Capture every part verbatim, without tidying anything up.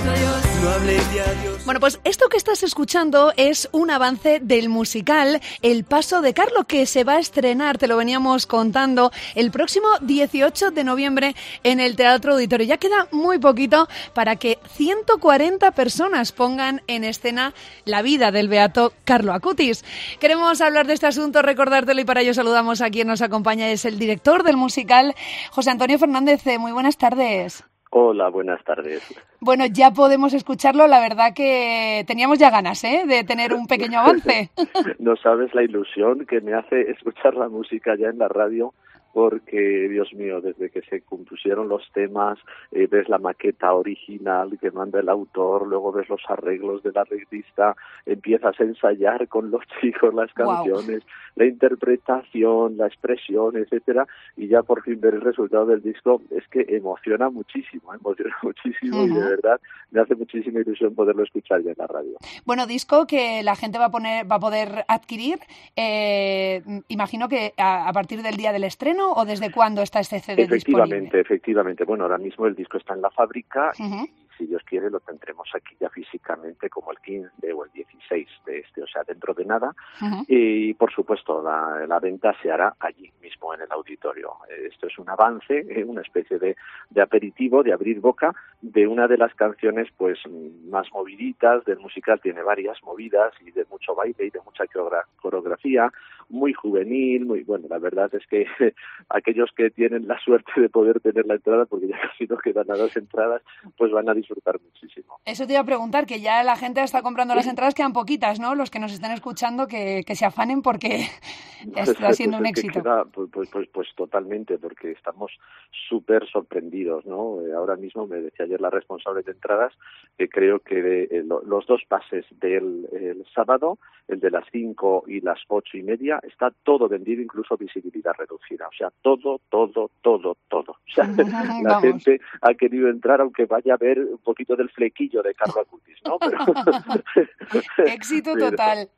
Bueno, pues esto que estás escuchando es un avance del musical El Paso de Carlo, que se va a estrenar, te lo veníamos contando, el próximo dieciocho de noviembre en el Teatro Auditorio. Ya queda muy poquito para que ciento cuarenta personas pongan en escena la vida del beato Carlo Acutis. Queremos hablar de este asunto, recordártelo, y para ello saludamos a quien nos acompaña, es el director del musical, José Antonio Fernández. Muy buenas tardes. Hola, buenas tardes. Bueno, ya podemos escucharlo. La verdad que teníamos ya ganas, ¿eh?, de tener un pequeño avance. No sabes la ilusión que me hace escuchar la música ya en la radio, porque, Dios mío, desde que se compusieron los temas, eh, ves la maqueta original que manda el autor, luego ves los arreglos del arreglista, empiezas a ensayar con los chicos las canciones, wow, la interpretación, la expresión, etcétera, y ya por fin ver el resultado del disco. Es que emociona muchísimo, emociona muchísimo, uh-huh, y de verdad me hace muchísima ilusión poderlo escuchar ya en la radio. Bueno, disco que la gente va a poner, va a poder adquirir, eh, imagino que a, a partir del día del estreno, ¿o desde cuándo está este C D efectivamente, disponible? Efectivamente, bueno, ahora mismo el disco está en la fábrica, uh-huh, y si Dios quiere lo tendremos aquí ya físicamente como el quince o el dieciséis de este, o sea, dentro de nada, uh-huh, y por supuesto la, la venta se hará allí mismo en el auditorio. Esto es un avance, eh, una especie de, de aperitivo, de abrir boca de una de las canciones pues más moviditas del musical. Tiene varias movidas y de mucho baile y de mucha coreografía, muy juvenil, muy bueno. La verdad es que aquellos que tienen la suerte de poder tener la entrada, porque ya casi no quedan nada las entradas, pues van a disfrutar muchísimo. Eso te iba a preguntar, que ya la gente está comprando las entradas, quedan poquitas, ¿no? Los que nos estén escuchando, que, que se afanen porque está siendo pues un éxito. Queda, pues, pues, pues, pues totalmente, porque estamos súper sorprendidos, ¿no? Eh, ahora mismo me decía ayer la responsable de entradas que creo que de, eh, lo, los dos pases del el sábado, el de las cinco y las ocho y media, está todo vendido, incluso visibilidad reducida. O sea, todo, todo, todo, todo. O sea, la Vamos. gente ha querido entrar aunque vaya a ver un poquito del flequillo de Carlo Acutis, ¿no? Pero, éxito pero, total.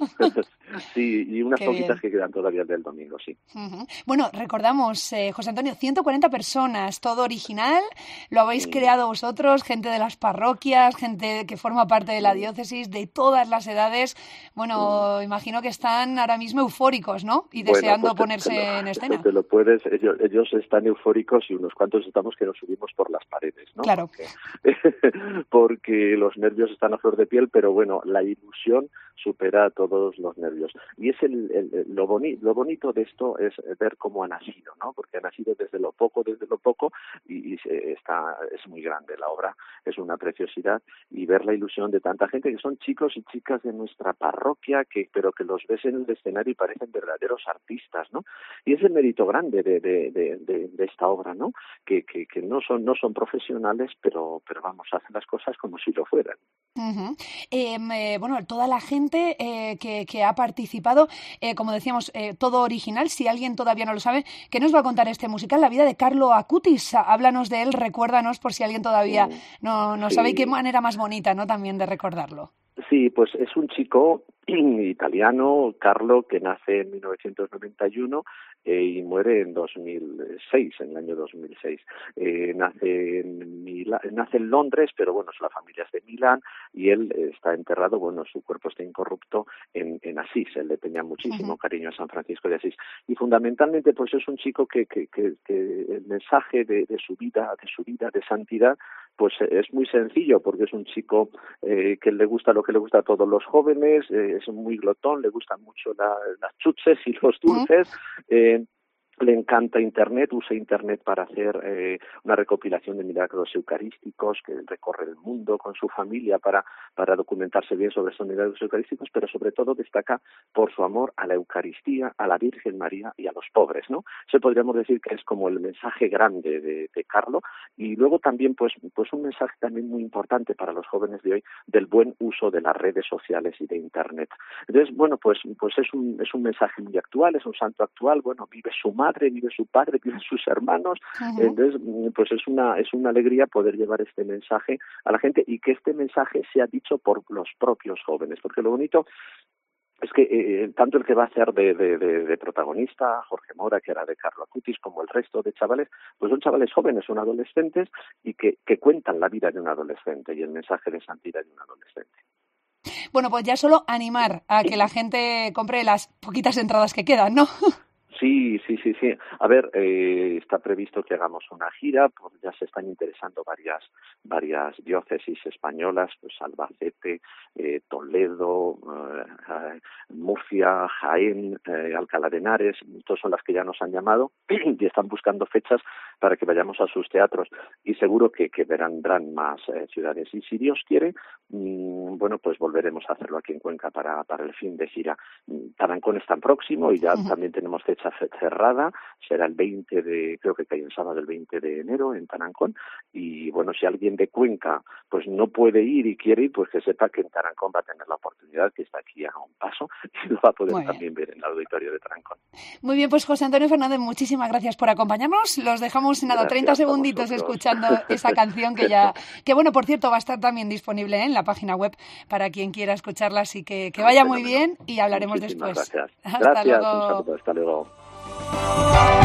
Sí, y unas Qué poquitas bien. que quedan todavía del domingo, sí. Uh-huh. Bueno, recordamos, eh, José Antonio, ciento cuarenta personas, todo original, lo habéis Sí. creado vosotros, gente de las parroquias, gente que forma parte de la diócesis, de todas las edades. Bueno, sí, imagino que están ahora mismo eufóricos, ¿no? Y deseando bueno, pues ponerse te, te lo, en escena. Te lo puedes, ellos, ellos están eufóricos y unos cuantos estamos que nos subimos por las paredes, ¿no? Claro. Porque, porque los nervios están a flor de piel, pero bueno, la ilusión supera a todos los nervios. Y es el, el, lo, boni, lo bonito de esto es ver cómo ha nacido, ¿no? Porque ha nacido desde lo poco, desde lo poco, y, y se, está, es muy grande la obra, es una preciosidad, y ver la ilusión de tanta gente, que son chicos y chicas de nuestra parroquia, que pero que los ves en el escenario y parecen verdaderos artistas, ¿no? Y es el mérito grande de, de, de, de, de esta obra, ¿no? Que, que, que no son no son profesionales, pero, pero vamos, hacen las cosas como si lo fueran. Uh-huh. Eh, eh, bueno, toda la gente eh, que, que ha participado, eh, como decíamos, eh, todo original. Si alguien todavía no lo sabe, ¿qué nos va a contar este musical? La vida de Carlo Acutis. Háblanos de él, recuérdanos por si alguien todavía no, no sí. sabe, y qué manera más bonita, ¿no?, también de recordarlo. Sí, pues es un chico italiano, Carlo, que nace en mil novecientos noventa y uno eh, y muere en dos mil seis, en el año dos mil seis. Eh, nace en Milán, nace en Londres, pero bueno, la familia es de Milán, y él está enterrado, bueno, su cuerpo está incorrupto en, en Asís. Él le tenía muchísimo uh-huh. cariño a San Francisco de Asís. Y fundamentalmente, pues es un chico que, que, que, que el mensaje de, de su vida, de su vida, de santidad, pues es muy sencillo, porque es un chico eh, que le gusta lo que le gusta a todos los jóvenes, eh, es muy glotón, le gustan mucho la, las chuches y los dulces, eh, le encanta Internet, usa Internet para hacer eh, una recopilación de milagros eucarísticos, que recorre el mundo con su familia para, para documentarse bien sobre estos milagros eucarísticos, pero sobre todo destaca por su amor a la Eucaristía, a la Virgen María y a los pobres, ¿no? Eso podríamos decir que es como el mensaje grande de, de Carlo, y luego también pues, pues un mensaje también muy importante para los jóvenes de hoy del buen uso de las redes sociales y de Internet. Entonces, bueno, pues, pues es un, es un mensaje muy actual, es un santo actual, bueno, vive su madre, vive su padre, viven sus hermanos. Uh-huh. Entonces, pues es una es una alegría poder llevar este mensaje a la gente, y que este mensaje sea dicho por los propios jóvenes, porque lo bonito es que eh, tanto el que va a ser de, de, de, de protagonista, Jorge Mora, que era de Carlo Acutis, como el resto de chavales, pues son chavales jóvenes, son adolescentes y que, que cuentan la vida de un adolescente y el mensaje de santidad de un adolescente. Bueno, pues ya solo animar a que la gente compre las poquitas entradas que quedan, ¿no? Sí, sí, sí, sí. A ver, eh, está previsto que hagamos una gira, pues ya se están interesando varias varias diócesis españolas, pues Albacete, eh, Toledo, eh, Murcia, Jaén, eh, Alcalá de Henares, todas son las que ya nos han llamado y están buscando fechas para que vayamos a sus teatros y seguro que, que vendrán más eh, ciudades. Y si Dios quiere, mmm, bueno, pues volveremos a hacerlo aquí en Cuenca para, para el fin de gira. Tarancón es tan próximo y ya uh-huh. también tenemos fecha cerrada, será el veinte de, creo que cae el sábado el veinte de enero en Tarancón, y bueno, si alguien de Cuenca pues no puede ir y quiere ir, pues que sepa que en Tarancón va a tener la oportunidad, que está aquí a un paso, y lo va a poder también ver en el auditorio de Tarancón. Muy bien, pues José Antonio Fernández, muchísimas gracias por acompañarnos, los dejamos nada, gracias treinta segunditos escuchando esa canción que ya, que bueno, por cierto, va a estar también disponible ¿eh? en la página web para quien quiera escucharla, así que que vaya muy bien y hablaremos Muchísimas después. Gracias. Hasta gracias, luego. un saludo, hasta luego.